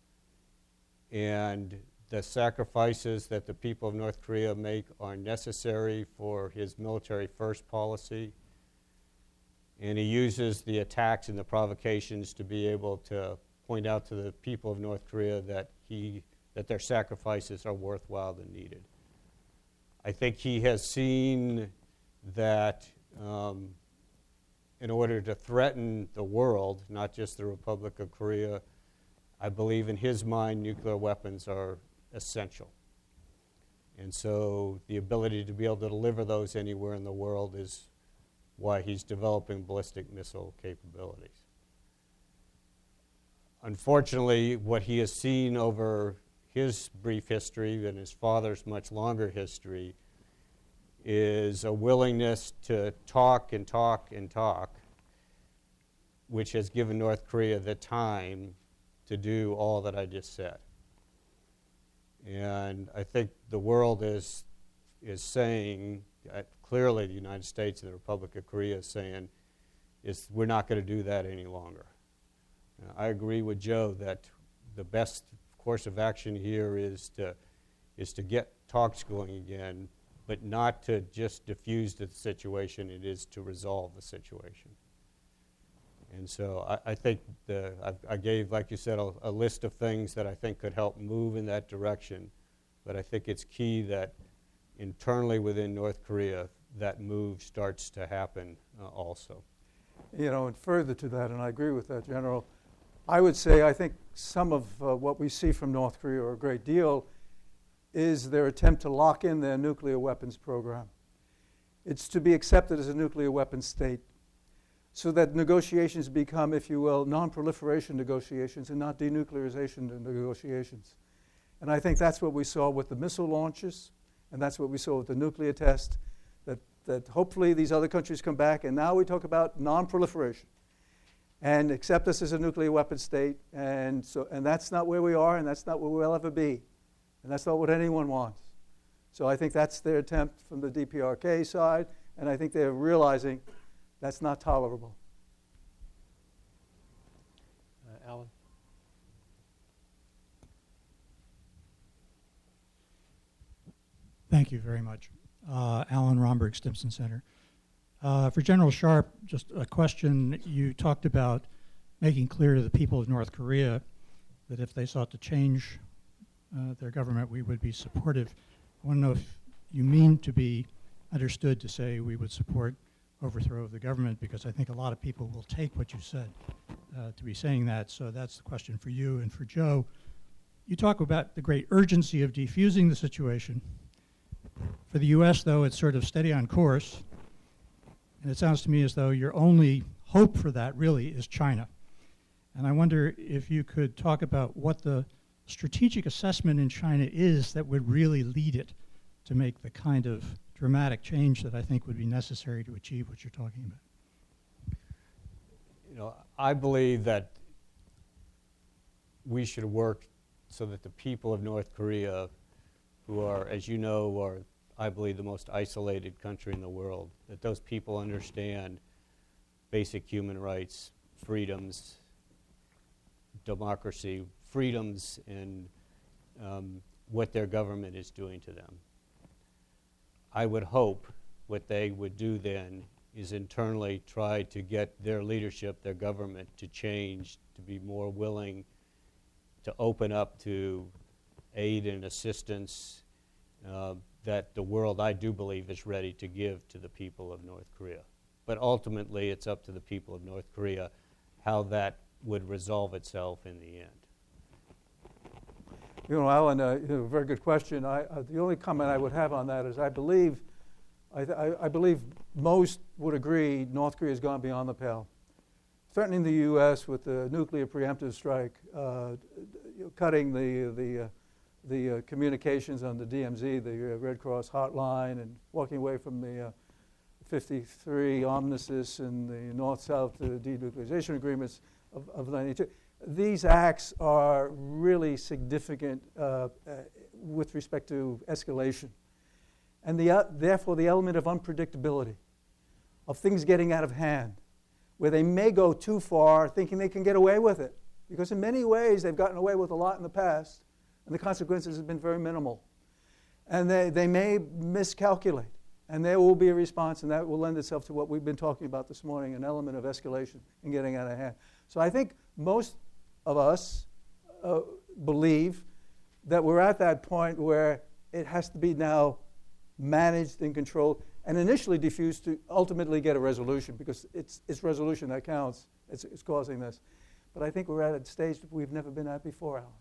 [SPEAKER 2] and the sacrifices that the people of North Korea make are necessary for his military first policy. And he uses the attacks and the provocations to be able to point out to the people of North Korea that he that their sacrifices are worthwhile and needed. I think he has seen that um, in order to threaten the world, not just the Republic of Korea, I believe in his mind nuclear weapons are essential. And so the ability to be able to deliver those anywhere in the world is why he's developing ballistic missile capabilities. Unfortunately, what he has seen over his brief history and his father's much longer history is a willingness to talk and talk and talk, which has given North Korea the time to do all that I just said. And I think the world is is saying, uh, clearly the United States and the Republic of Korea is saying, is we're not going to do that any longer. Uh, I agree with Joe that the best course of action here is to is to get talks going again, but not to just diffuse the situation. It is to resolve the situation. And so I, I think the I, I gave, like you said, a, a list of things that I think could help move in that direction. But I think it's key that internally within North Korea, that move starts to happen uh, also.
[SPEAKER 3] You know, and further to that, and I agree with that, General, I would say I think some of uh, what we see from North Korea, or a great deal, is their attempt to lock in their nuclear weapons program. It's to be accepted as a nuclear weapons state, so that negotiations become, if you will, non-proliferation negotiations and not denuclearization negotiations. And I think that's what we saw with the missile launches, and that's what we saw with the nuclear test, that, that hopefully these other countries come back, and now we talk about non-proliferation and accept us as a nuclear weapons state. And, so, and that's not where we are, and that's not where we'll ever be. And that's not what anyone wants. So I think that's their attempt from the D P R K side, and I think they're realizing that's not tolerable.
[SPEAKER 1] Uh, Alan?
[SPEAKER 8] Thank you very much. Uh, Alan Romberg, Stimson Center. Uh, for General Sharp, just a question. You talked about making clear to the people of North Korea that if they sought to change uh, their government, we would be supportive. I want to know if you mean to be understood to say we would support overthrow of the government, because I think a lot of people will take what you said uh, to be saying that. So that's the question for you. And for Joe, you talk about the great urgency of defusing the situation. For the U S, though, it's sort of steady on course. And it sounds to me as though your only hope for that really is China. And I wonder if you could talk about what the strategic assessment in China is that would really lead it to make the kind of dramatic change that I think would be necessary to achieve what you're talking about.
[SPEAKER 2] You know, I believe that we should work so that the people of North Korea, who are, as you know, are, I believe, the most isolated country in the world, that those people understand basic human rights, freedoms, democracy, freedoms, and um, what their government is doing to them. I would hope what they would do then is internally try to get their leadership, their government, to change, to be more willing to open up to aid and assistance uh, that the world, I do believe, is ready to give to the people of North Korea. But ultimately, it's up to the people of North Korea how that would resolve itself in the end.
[SPEAKER 3] You know, Alan, uh, you know, very good question. I, uh, the only comment I would have on that is I believe, I, th- I, I believe most would agree North Korea has gone beyond the pale. Threatening the U S with the nuclear preemptive strike, uh, you know, cutting the the uh, the uh, communications on the D M Z, the uh, Red Cross hotline, and walking away from the uh, fifty-three armistice and the North-South uh, denuclearization agreements of, of ninety-two. These acts are really significant uh, uh, with respect to escalation. And the, uh, therefore, the element of unpredictability, of things getting out of hand, where they may go too far thinking they can get away with it. Because in many ways, they've gotten away with a lot in the past, and the consequences have been very minimal. And they, they may miscalculate, and there will be a response, and that will lend itself to what we've been talking about this morning, an element of escalation and getting out of hand. So I think most of us uh, believe that we're at that point where it has to be now managed and controlled and initially diffused to ultimately get a resolution, because it's, it's resolution that counts. It's, it's causing this. But I think we're at a stage that we've never been at before, Alan.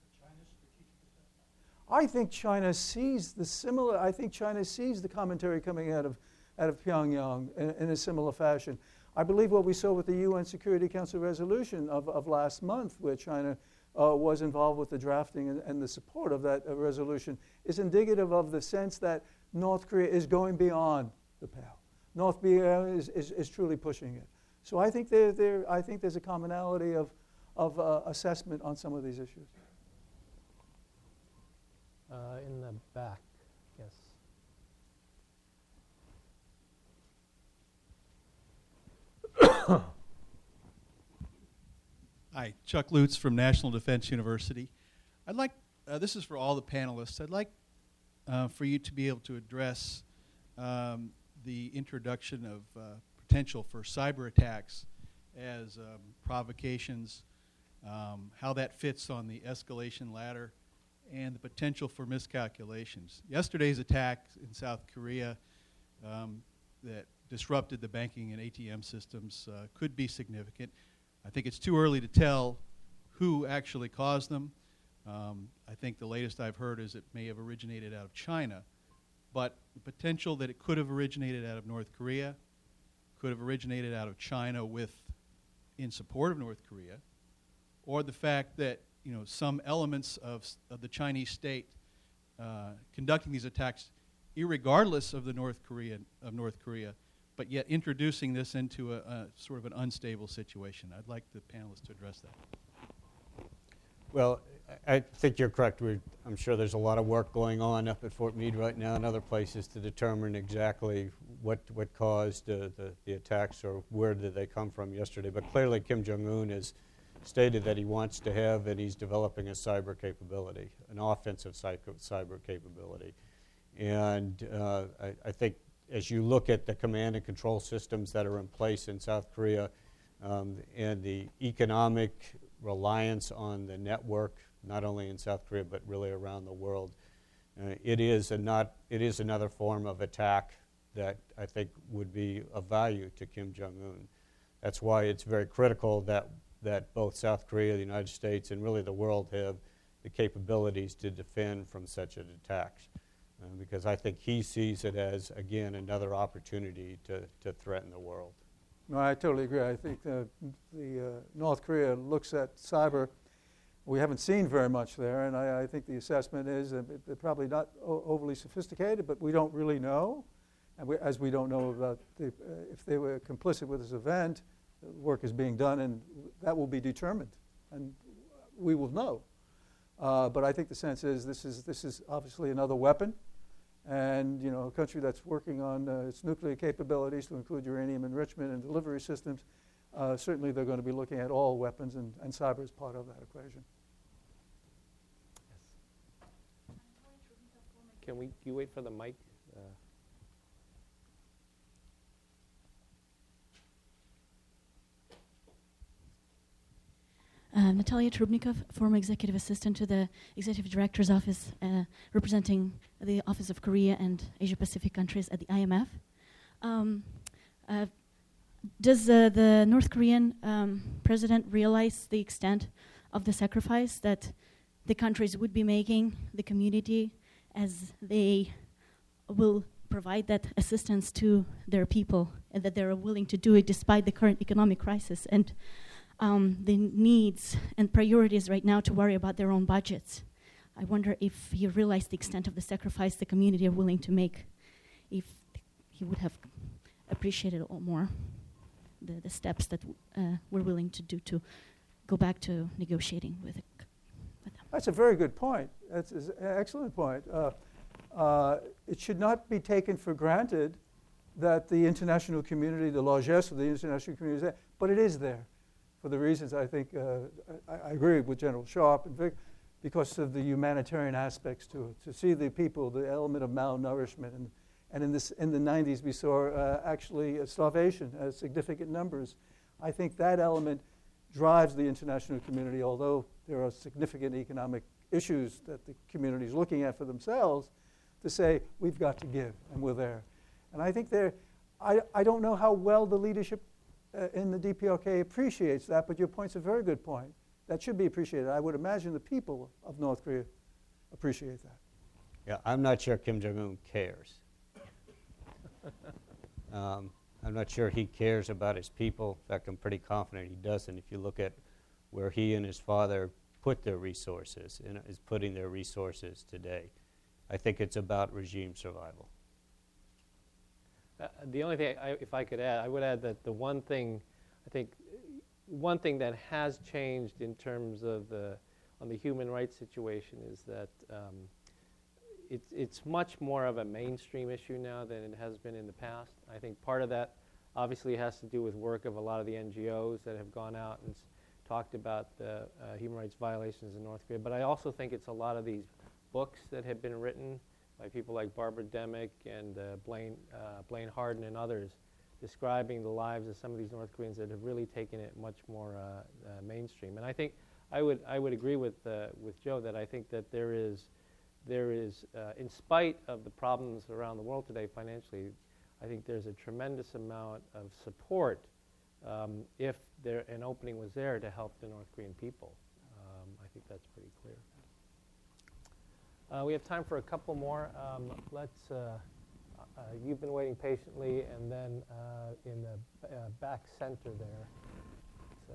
[SPEAKER 3] I think China sees the similar, I think China sees the commentary coming out of, out of Pyongyang in, in a similar fashion. I believe what we saw with the U N Security Council resolution of, of last month, where China uh, was involved with the drafting and, and the support of that uh, resolution, is indicative of the sense that North Korea is going beyond the pale. North Korea is, is, is truly pushing it. So I think, there, there, I think there's a commonality of, of uh, assessment on some of these issues.
[SPEAKER 1] Uh, in the back, yes.
[SPEAKER 9] Hi, Chuck Lutz from National Defense University. I'd like, uh, this is for all the panelists, I'd like uh, for you to be able to address um, the introduction of uh, potential for cyber attacks as um, provocations, um, how that fits on the escalation ladder, and the potential for miscalculations. Yesterday's attack in South Korea um, that disrupted the banking and A T M systems uh, could be significant. I think it's too early to tell who actually caused them. Um, I think the latest I've heard is it may have originated out of China, but the potential that it could have originated out of North Korea, could have originated out of China with, in support of North Korea, or the fact that you know some elements of, of the Chinese state uh, conducting these attacks, irregardless of the North Korean of North Korea, but yet introducing this into a, a sort of an unstable situation. I'd like the panelists to address that.
[SPEAKER 2] Well, I I think you're correct. We're, I'm sure there's a lot of work going on up at Fort Meade right now and other places to determine exactly what what caused uh, the, the attacks or where did they come from yesterday. But clearly Kim Jong-un has stated that he wants to have and he's developing a cyber capability, an offensive psycho- cyber capability. And uh, I, I think as you look at the command and control systems that are in place in South Korea um, and the economic reliance on the network, not only in South Korea but really around the world, uh, it is a not it is another form of attack that I think would be of value to Kim Jong-un. That's why it's very critical that that both South Korea, the United States, and really the world have the capabilities to defend from such an attack. Uh, because I think he sees it as, again, another opportunity to, to threaten the world.
[SPEAKER 3] No, I totally agree. I think the, the uh, North Korea looks at cyber. We haven't seen very much there, and I, I think the assessment is that they're probably not o- overly sophisticated, but we don't really know. And we, as we don't know about the, uh, if they were complicit with this event, the work is being done, and that will be determined, and we will know. Uh, but I think the sense is this is this is obviously another weapon. And you know, a country that's working on uh, its nuclear capabilities to include uranium enrichment and delivery systems, uh, certainly they're going to be looking at all weapons, and, and cyber is part of that equation.
[SPEAKER 1] Yes. Can we? Can you wait for the mic? Uh,
[SPEAKER 10] Uh, Natalia Trubnikov, former executive assistant to the executive director's office, uh, representing the Office of Korea and Asia Pacific countries at the I M F. Um, uh, does uh, the North Korean um, president realize the extent of the sacrifice that the countries would be making, the community, as they will provide that assistance to their people, and that they're willing to do it despite the current economic crisis and Um, the needs and priorities right now to worry about their own budgets? I wonder if he realized the extent of the sacrifice the community are willing to make, if he would have appreciated a lot more the, the steps that uh, we're willing to do to go back to negotiating with, it, with them.
[SPEAKER 3] That's a very good point. That's an excellent point. Uh, uh, it should not be taken for granted that the international community, the largesse of the international community is there, but it is there for the reasons I think, uh, I, I agree with General Sharp, and Vic, because of the humanitarian aspects to it, to see the people, the element of malnourishment. And, and in, this, in the nineties, we saw uh, actually uh, starvation at significant numbers. I think that element drives the international community, although there are significant economic issues that the community is looking at for themselves, to say, we've got to give, and we're there. And I think there, I, I don't know how well the leadership uh, in the D P R K appreciates that, but your point's a very good point. That should be appreciated. I would imagine the people of North Korea appreciate that.
[SPEAKER 2] Yeah, I'm not sure Kim Jong-un cares. um, I'm not sure he cares about his people. In fact, I'm pretty confident he doesn't. If you look at where he and his father put their resources, and is putting their resources today, I think it's about regime survival.
[SPEAKER 1] Uh, the only thing, I, if I could add, I would add that the one thing, I think, one thing that has changed in terms of the, on the human rights situation is that um, it's, it's much more of a mainstream issue now than it has been in the past. I think part of that obviously has to do with work of a lot of the N G Os that have gone out and s- talked about the uh, human rights violations in North Korea. But I also think it's a lot of these books that have been written by people like Barbara Demick and uh, Blaine, uh, Blaine Harden and others, describing the lives of some of these North Koreans that have really taken it much more uh, uh, mainstream. And I think I would I would agree with uh, with Joe that I think that there is there is uh, in spite of the problems around the world today financially, I think there's a tremendous amount of support um, if there an opening was there to help the North Korean people. Um, I think that's pretty clear. Uh, we have time for a couple more. Um, let's. Uh, uh, you've been waiting patiently, and then uh, in the b- uh, back center there. So.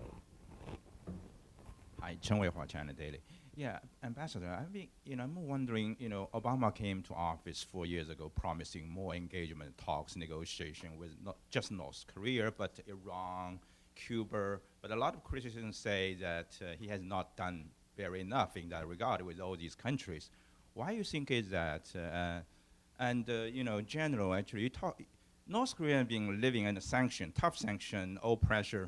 [SPEAKER 11] Hi, Chen Weihua, China Daily. Yeah, Ambassador, I mean, you know, I'm wondering, you know, Obama came to office four years ago promising more engagement, talks, negotiation with not just North Korea, but Iran, Cuba. But a lot of critics say that uh, he has not done very enough in that regard with all these countries. Why do you think is that? Uh, and, uh, you know, general, actually, you talk, North Korea has been living under sanction, tough sanction, all pressure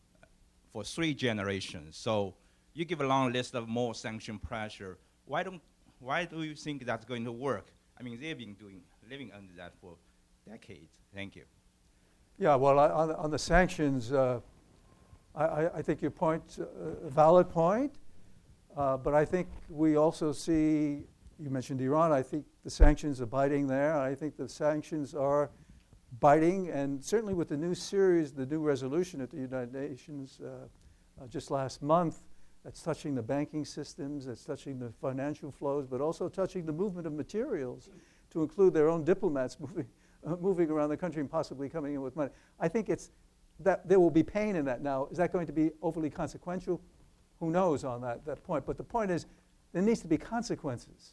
[SPEAKER 11] for three generations. So you give a long list of more sanction pressure. Why don't? Why do you think that's going to work? I mean, they've been doing living under that for decades. Thank you.
[SPEAKER 3] Yeah, well, I, on, the, on the sanctions, uh, I, I, I think your point's a valid point, uh, but I think we also see, you mentioned Iran, I think the sanctions are biting there. I think the sanctions are biting, and certainly with the new series, the new resolution at the United Nations uh, uh, just last month, that's touching the banking systems, that's touching the financial flows, but also touching the movement of materials to include their own diplomats moving, uh, moving around the country and possibly coming in with money. I think it's that there will be pain in that now. Is that going to be overly consequential? Who knows on that, that point. But the point is there needs to be consequences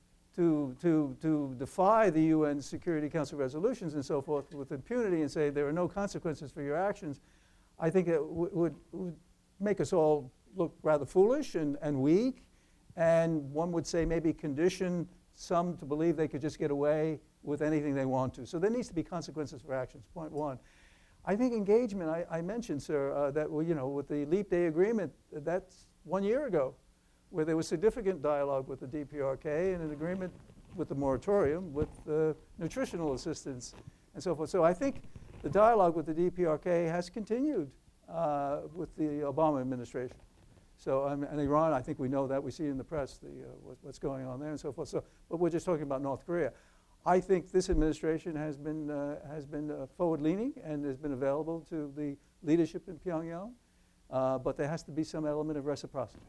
[SPEAKER 3] to, to, to defy the U N Security Council resolutions and so forth with impunity and say there are no consequences for your actions. I think it w- would, would make us all look rather foolish and, and weak, and one would say maybe condition some to believe they could just get away with anything they want to. So there needs to be consequences for actions, point one. I think engagement, I, I mentioned, sir, uh, that, well, you know, with the Leap Day Agreement, that's one year ago, where there was significant dialogue with the D P R K and an agreement with the moratorium, with uh, nutritional assistance and so forth. So I think the dialogue with the D P R K has continued uh, with the Obama administration. So, um, and Iran, I think we know that. We see in the press the, uh, what, what's going on there and so forth. So, but we're just talking about North Korea. I think this administration has been, uh, has been uh, forward-leaning and has been available to the leadership in Pyongyang, uh, but there has to be some element of reciprocity.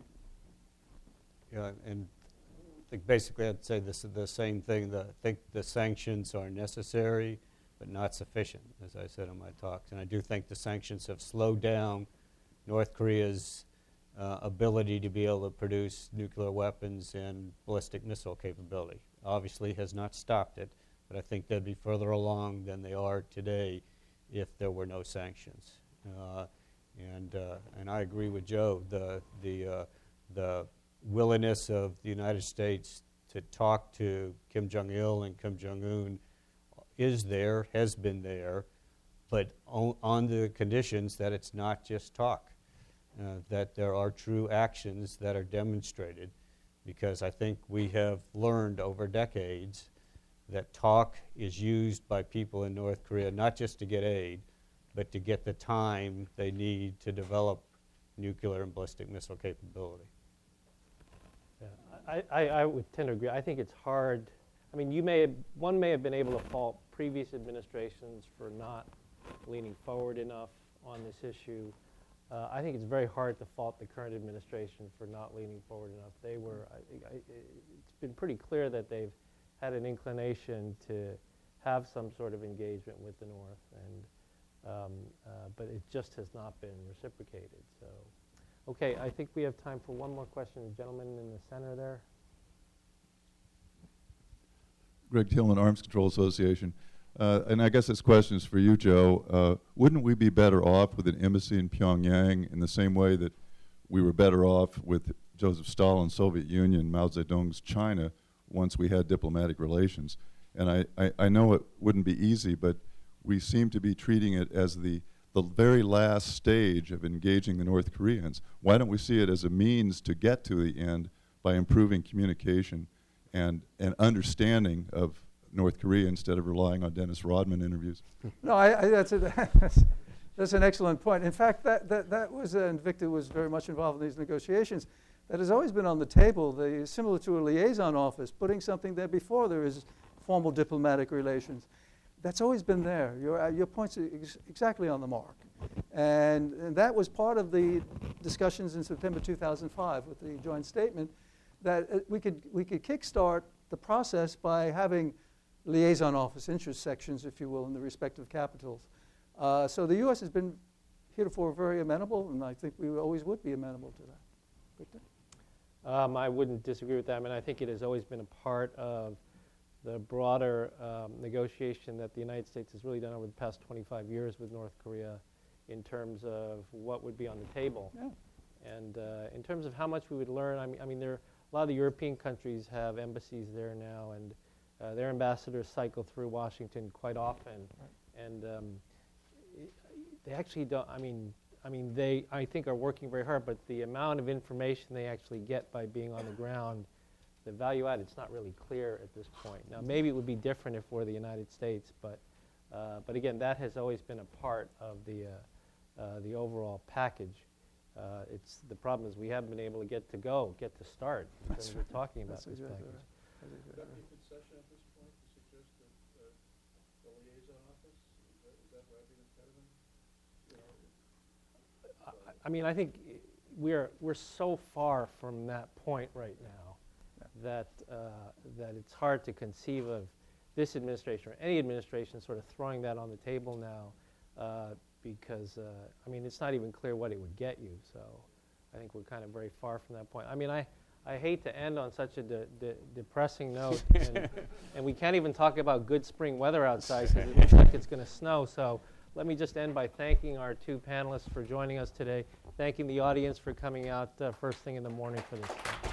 [SPEAKER 2] Yeah, and I think basically I'd say this is the same thing. That I think the sanctions are necessary, but not sufficient, as I said in my talks. And I do think the sanctions have slowed down North Korea's uh, ability to be able to produce nuclear weapons and ballistic missile capability. Obviously has not stopped it, but I think they'd be further along than they are today if there were no sanctions. Uh, and uh, and I agree with Joe. The the uh, the willingness of the United States to talk to Kim Jong-il and Kim Jong-un is there, has been there, but on, on the conditions that it's not just talk, uh, that there are true actions that are demonstrated, because I think we have learned over decades that talk is used by people in North Korea not just to get aid, but to get the time they need to develop nuclear and ballistic missile capability.
[SPEAKER 1] Yeah, I, I, I would tend to agree. I think it's hard. I mean, you may have, one may have been able to fault previous administrations for not leaning forward enough on this issue. Uh, I think it's very hard to fault the current administration for not leaning forward enough. They were. I, I, it's been pretty clear that they've had an inclination to have some sort of engagement with the North, and um, uh, but it just has not been reciprocated. So. Okay, I think we have time for one more question. The gentleman in the center there.
[SPEAKER 12] Greg Tillman, Arms Control Association. Uh, and I guess this question is for you, Joe. Uh, wouldn't we be better off with an embassy in Pyongyang in the same way that we were better off with Joseph Stalin's Soviet Union, Mao Zedong's China, once we had diplomatic relations? And I, I, I know it wouldn't be easy, but we seem to be treating it as the the very last stage of engaging the North Koreans. Why don't we see it as a means to get to the end by improving communication and an understanding of North Korea instead of relying on Dennis Rodman interviews?
[SPEAKER 3] No, I, I, that's, a, that's, that's an excellent point. In fact, that, that, that was, uh, and Victor was very much involved in these negotiations, that has always been on the table, the, similar to a liaison office, putting something there before there is formal diplomatic relations. That's always been there. Your, uh, your point's ex exactly on the mark. And, and that was part of the discussions in September two thousand five with the joint statement, that uh, we could we could kickstart the process by having liaison office interest sections, if you will, in the respective capitals. Uh, so the U S has been heretofore very amenable, and I think we always would be amenable to that. Victor?
[SPEAKER 1] Um, I wouldn't disagree with that. I mean, I think it has always been a part of the broader um, negotiation that the United States has really done over the past twenty-five years with North Korea in terms of what would be on the table.
[SPEAKER 3] Yeah.
[SPEAKER 1] And uh, in terms of how much we would learn, I mean, I mean, there a lot of the European countries have embassies there now, and uh, their ambassadors cycle through Washington quite often. Right. And um, it, they actually don't, I mean, I mean, they, I think, are working very hard, but the amount of information they actually get by being on the ground, the value add, it's not really clear at this point. Now, maybe it would be different if we're the United States, but uh, but again, that has always been a part of the uh, uh, the overall package. Uh, it's the problem is we haven't been able to get to go, get to start in terms of talking about
[SPEAKER 3] That's
[SPEAKER 1] this
[SPEAKER 3] exactly
[SPEAKER 1] package.
[SPEAKER 3] right. That's exactly
[SPEAKER 5] Would that
[SPEAKER 3] right.
[SPEAKER 5] be a concession at this point to suggest that uh, the liaison office, is that, is that what I think is impediment? You know,
[SPEAKER 1] I, I mean, I think i- we're we're so far from that point right now
[SPEAKER 3] Yeah.
[SPEAKER 1] that uh, that it's hard to conceive of this administration or any administration sort of throwing that on the table now, uh, because uh, I mean, it's not even clear what it would get you. So I think we're kind of very far from that point. I mean, I. I hate to end on such a de de depressing note, and, and we can't even talk about good spring weather outside because it looks like it's going to snow. So let me just end by thanking our two panelists for joining us today, thanking the audience for coming out uh, first thing in the morning for this.